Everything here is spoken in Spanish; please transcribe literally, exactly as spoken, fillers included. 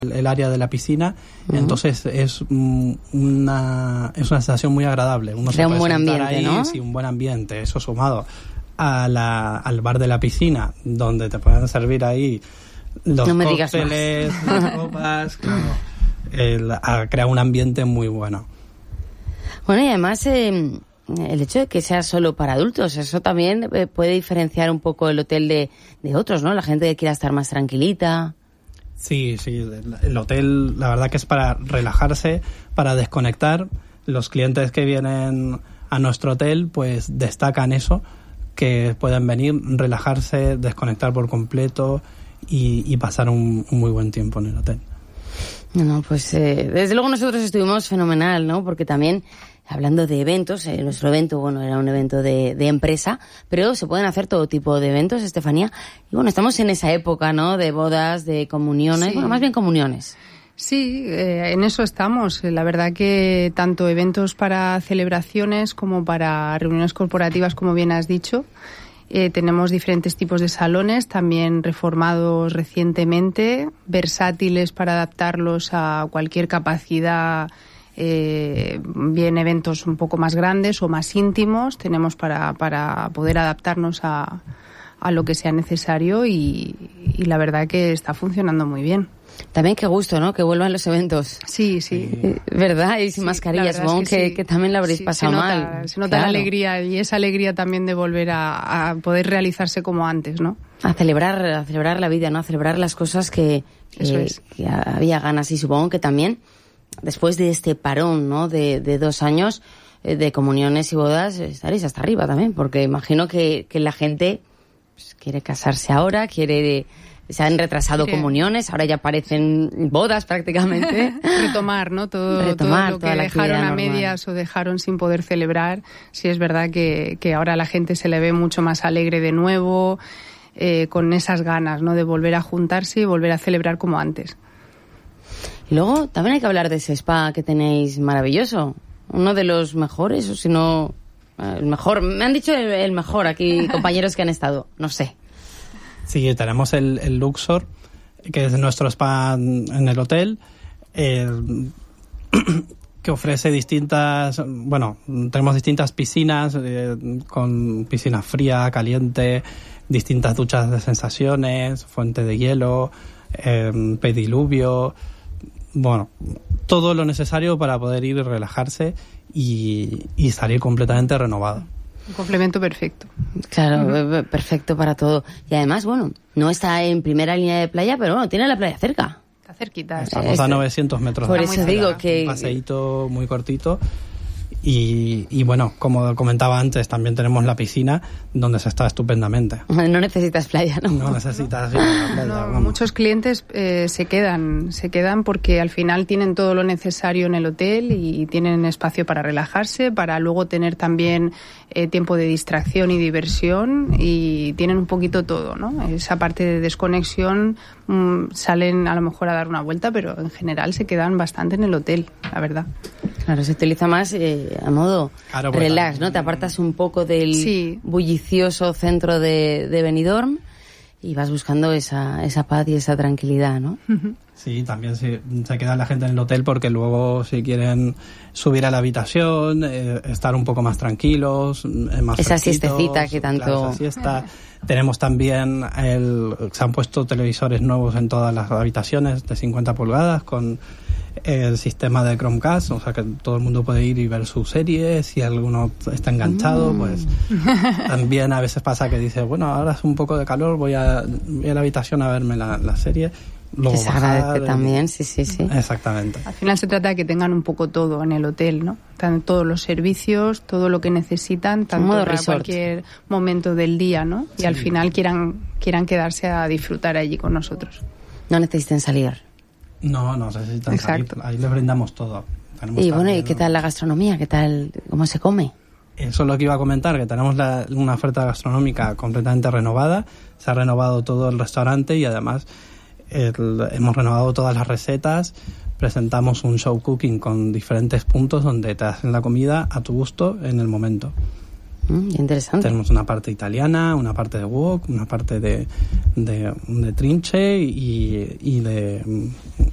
el área de la piscina, uh-huh. entonces es una es una sensación muy agradable. Uno Crea un buen ambiente, ahí, ¿no? Sí, un buen ambiente. Eso sumado a la, al bar de la piscina, donde te pueden servir ahí los no me cócteles, las copas, claro, el, a, crea un ambiente muy bueno. Bueno, y además eh, el hecho de que sea solo para adultos, eso también eh, puede diferenciar un poco el hotel de, de otros, ¿no? La gente que quiera estar más tranquilita. Sí, sí, el, el hotel la verdad que es para relajarse, para desconectar. Los clientes que vienen a nuestro hotel pues destacan eso, que pueden venir, relajarse, desconectar por completo y, y pasar un, un muy buen tiempo en el hotel. No, pues eh, desde luego nosotros estuvimos fenomenal, ¿no? Porque también, hablando de eventos, eh, nuestro evento, bueno, era un evento de, de empresa, pero se pueden hacer todo tipo de eventos, Estefanía. Y bueno, estamos en esa época, ¿no? De bodas, de comuniones, sí. Bueno, más bien comuniones. Sí, eh, en eso estamos. La verdad que tanto eventos para celebraciones como para reuniones corporativas, como bien has dicho. Eh, tenemos diferentes tipos de salones, también reformados recientemente, versátiles para adaptarlos a cualquier capacidad, eh, bien eventos un poco más grandes o más íntimos. Tenemos para, para poder adaptarnos a, a lo que sea necesario y, y la verdad que está funcionando muy bien. También qué gusto, ¿no? Que vuelvan los eventos. Sí, sí. ¿Verdad? Y sin sí, mascarillas, supongo que, que, sí. que también la habréis sí, pasado se nota, mal. Se nota claro. la alegría y esa alegría también de volver a, a poder realizarse como antes, ¿no? A celebrar, a celebrar la vida, ¿no? A celebrar las cosas que, que, Eso es. que había ganas. Y supongo que también, después de este parón, ¿no? De, de dos años eh, de comuniones y bodas, estaréis hasta arriba también, porque imagino que, que la gente pues, quiere casarse ahora, quiere... Se han retrasado sí. comuniones, ahora ya parecen bodas prácticamente. Retomar, ¿no? Todo, Retomar, todo lo que dejaron a medias o dejaron sin poder celebrar. Sí es verdad que, que ahora la gente se le ve mucho más alegre de nuevo, eh, con esas ganas, ¿no? De volver a juntarse y volver a celebrar como antes. Y luego también hay que hablar de ese spa que tenéis maravilloso. Uno de los mejores, o si no, el mejor. Me han dicho el, el mejor aquí, compañeros que han estado. No sé. Sí, tenemos el, el Luxor, que es nuestro spa en el hotel, eh, que ofrece distintas, bueno, tenemos distintas piscinas, eh, con piscina fría, caliente, distintas duchas de sensaciones, fuente de hielo, eh, pediluvio, bueno, todo lo necesario para poder ir y relajarse y, y salir completamente renovado. Un complemento perfecto. Claro, uh-huh. perfecto para todo. Y además, bueno, no está en primera línea de playa, pero bueno, tiene la playa cerca. Está cerquita. Estamos a novecientos metros. Por eso digo que... Un paseíto muy cortito. Y, y bueno, como comentaba antes, también tenemos la piscina donde se está estupendamente. No necesitas playa, ¿no? No necesitas playa. No, muchos clientes eh, se quedan, se quedan porque al final tienen todo lo necesario en el hotel y tienen espacio para relajarse, para luego tener también eh, tiempo de distracción y diversión y tienen un poquito todo, ¿no? Esa parte de desconexión mmm, salen a lo mejor a dar una vuelta, pero en general se quedan bastante en el hotel, la verdad. Claro, se utiliza más eh, a modo claro, relax, ¿no? Te apartas un poco del sí. bullicioso centro de, de Benidorm y vas buscando esa, esa paz y esa tranquilidad, ¿no? Sí, también se, se queda la gente en el hotel porque luego si quieren subir a la habitación, eh, estar un poco más tranquilos, eh, más esa siestecita que tanto... Claro, esa siesta. Tenemos también, el, se han puesto televisores nuevos en todas las habitaciones de cincuenta pulgadas con el sistema de Chromecast, o sea que todo el mundo puede ir y ver sus series. Si alguno está enganchado, mm. pues también a veces pasa que dice, bueno, ahora es un poco de calor, voy a, voy a la habitación a verme la, la serie. Luego que se agradece también, sí, sí, sí. Exactamente. Al final se trata de que tengan un poco todo en el hotel, ¿no? Todos los servicios, todo lo que necesitan, tanto para resort. Cualquier momento del día, ¿no? Y sí. Al final quieran quieran quedarse a disfrutar allí con nosotros. No necesiten salir. No, no necesitan Exacto. salir. Ahí les brindamos todo. Tenemos y bueno, ¿y qué tal la gastronomía? ¿Qué tal? ¿Cómo se come? Eso es lo que iba a comentar, que tenemos la, una oferta gastronómica completamente renovada. Se ha renovado todo el restaurante y además el, hemos renovado todas las recetas. Presentamos un show cooking con diferentes puntos donde te hacen la comida a tu gusto en el momento. Mm, interesante. Tenemos una parte italiana, una parte de wok, una parte de, de, de trinche y, y de